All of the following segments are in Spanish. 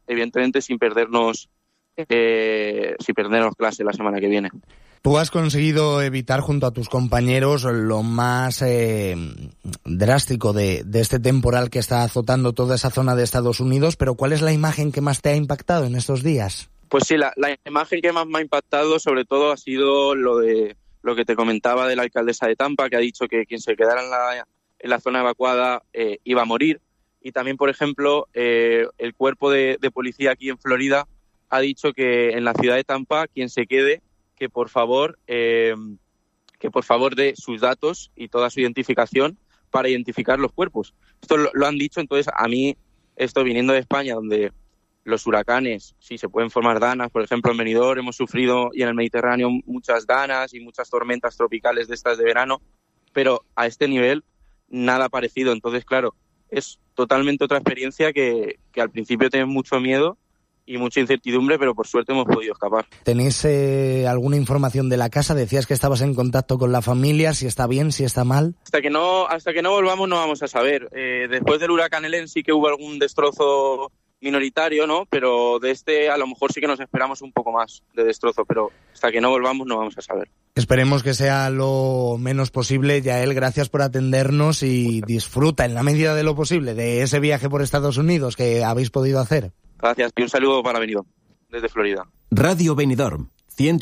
evidentemente sin perdernos clase la semana que viene. Tú has conseguido evitar junto a tus compañeros lo más drástico de este temporal que está azotando toda esa zona de Estados Unidos, pero ¿cuál es la imagen que más te ha impactado en estos días? Pues sí, la imagen que más me ha impactado sobre todo ha sido lo que te comentaba de la alcaldesa de Tampa, que ha dicho que quien se quedara en la zona evacuada iba a morir. Y también, por ejemplo, el cuerpo de policía aquí en Florida ha dicho que en la ciudad de Tampa quien se quede que por favor dé sus datos y toda su identificación para identificar los cuerpos. Esto lo han dicho, entonces a mí, esto viniendo de España, donde los huracanes, sí se pueden formar danas, por ejemplo en Benidorm hemos sufrido y en el Mediterráneo muchas danas y muchas tormentas tropicales de estas de verano, pero a este nivel nada parecido. Entonces, claro, es totalmente otra experiencia que al principio tienes mucho miedo y mucha incertidumbre, pero por suerte hemos podido escapar. ¿Tenéis alguna información de la casa? Decías que estabas en contacto con la familia, si está bien, si está mal. Hasta que no volvamos no vamos a saber. Después del huracán Helen sí que hubo algún destrozo minoritario, ¿no? Pero de este a lo mejor sí que nos esperamos un poco más de destrozo, pero hasta que no volvamos no vamos a saber. Esperemos que sea lo menos posible. Yael, gracias por atendernos y disfruta en la medida de lo posible de ese viaje por Estados Unidos que habéis podido hacer. Gracias y un saludo para Benidorm, desde Florida. Radio Benidorm,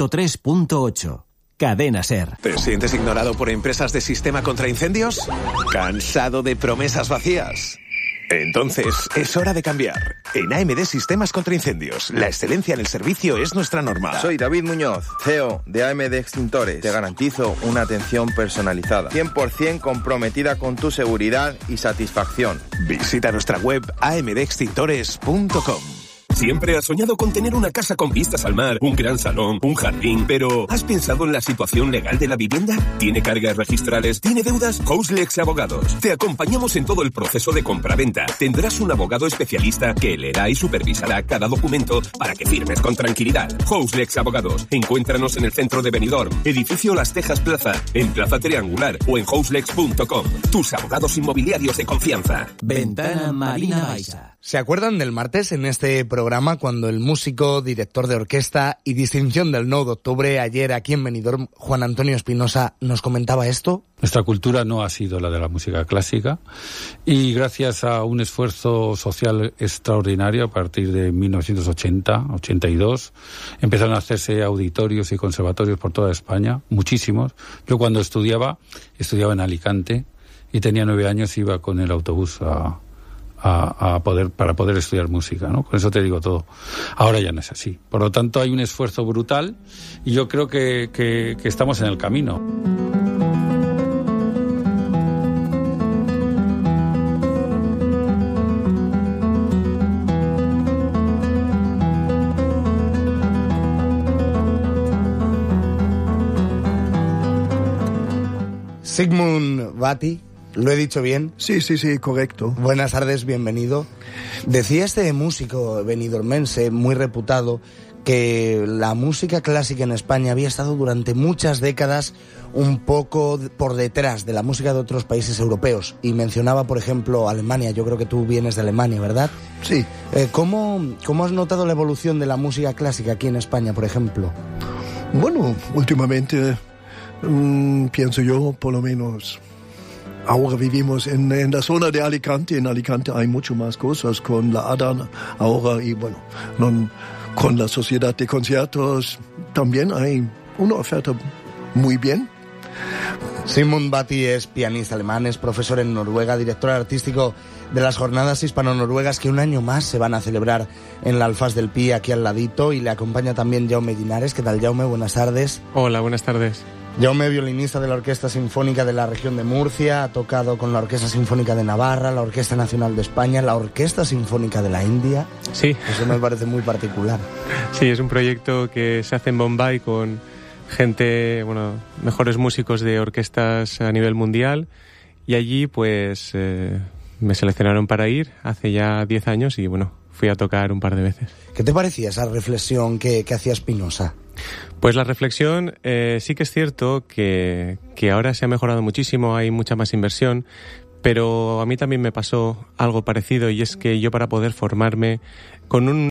103.8. Cadena SER. ¿Te sientes ignorado por empresas de sistema contra incendios? ¿Cansado de promesas vacías? Entonces, es hora de cambiar. En AMD Sistemas contra Incendios, la excelencia en el servicio es nuestra norma. Soy David Muñoz, CEO de AMD Extintores. Te garantizo una atención personalizada, 100% comprometida con tu seguridad y satisfacción. Visita nuestra web amdextintores.com. Siempre has soñado con tener una casa con vistas al mar, un gran salón, un jardín, pero ¿has pensado en la situación legal de la vivienda? ¿Tiene cargas registrales? ¿Tiene deudas? Houselex Abogados. Te acompañamos en todo el proceso de compraventa. Tendrás un abogado especialista que leerá y supervisará cada documento para que firmes con tranquilidad. Houselex Abogados. Encuéntranos en el centro de Benidorm, edificio Las Tejas Plaza, en Plaza Triangular o en houselex.com. Tus abogados inmobiliarios de confianza. Ventana Marina Baixa. ¿Se acuerdan del martes en este programa cuando el músico, director de orquesta y distinción del 9 de octubre, ayer aquí en Benidorm, Juan Antonio Espinosa, nos comentaba esto? Nuestra cultura no ha sido la de la música clásica y gracias a un esfuerzo social extraordinario a partir de 1980-82 empezaron a hacerse auditorios y conservatorios por toda España, muchísimos. Yo cuando estudiaba en Alicante y tenía 9 años, iba con el autobús para poder estudiar música, ¿no? Con eso te digo todo. Ahora ya no es así. Por lo tanto, hay un esfuerzo brutal y yo creo que estamos en el camino. Sigmund Batty, ¿lo he dicho bien? Sí, correcto. Buenas tardes, bienvenido. Decía este músico benidormense muy reputado que la música clásica en España había estado durante muchas décadas un poco por detrás de la música de otros países europeos. Y mencionaba, por ejemplo, Alemania. Yo creo que tú vienes de Alemania, ¿verdad? Sí. ¿Cómo has notado la evolución de la música clásica aquí en España, por ejemplo? Bueno, últimamente, pienso yo, por lo menos... Ahora vivimos en la zona de Alicante. En Alicante hay mucho más cosas con la ADA ahora y bueno, con la sociedad de conciertos también hay una oferta muy bien. Sigmund Batty es pianista alemán, es profesor en Noruega, director artístico de las jornadas hispano-noruegas que un año más se van a celebrar en la Alfaz del Pi, aquí al ladito, y le acompaña también Jaume Linares. ¿Qué tal, Jaume? Buenas tardes. Hola, buenas tardes. Jaume, violinista de la Orquesta Sinfónica de la región de Murcia, ha tocado con la Orquesta Sinfónica de Navarra, la Orquesta Nacional de España, la Orquesta Sinfónica de la India. Sí. Eso me parece muy particular. Sí, es un proyecto que se hace en Bombay con gente, mejores músicos de orquestas a nivel mundial, y allí pues me seleccionaron para ir hace ya 10 años y fui a tocar un par de veces. ¿Qué te parecía esa reflexión que hacía Espinosa? Pues la reflexión, sí que es cierto que ahora se ha mejorado muchísimo, hay mucha más inversión, pero a mí también me pasó algo parecido, y es que yo, para poder formarme con un